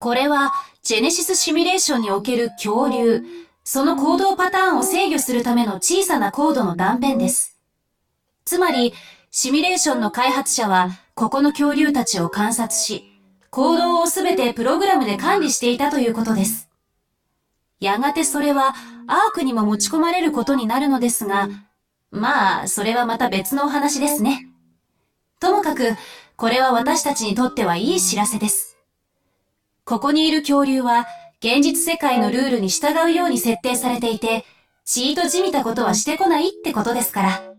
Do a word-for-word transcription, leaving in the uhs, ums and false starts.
これは、ジェネシスシミュレーションにおける恐竜、その行動パターンを制御するための小さなコードの断片です。つまり、シミュレーションの開発者は、ここの恐竜たちを観察し、行動をすべてプログラムで管理していたということです。やがてそれは、アークにも持ち込まれることになるのですが、まあ、それはまた別のお話ですね。ともかく、これは私たちにとってはいい知らせです。ここにいる恐竜は、現実世界のルールに従うように設定されていて、ちいとじみたことはしてこないってことですから。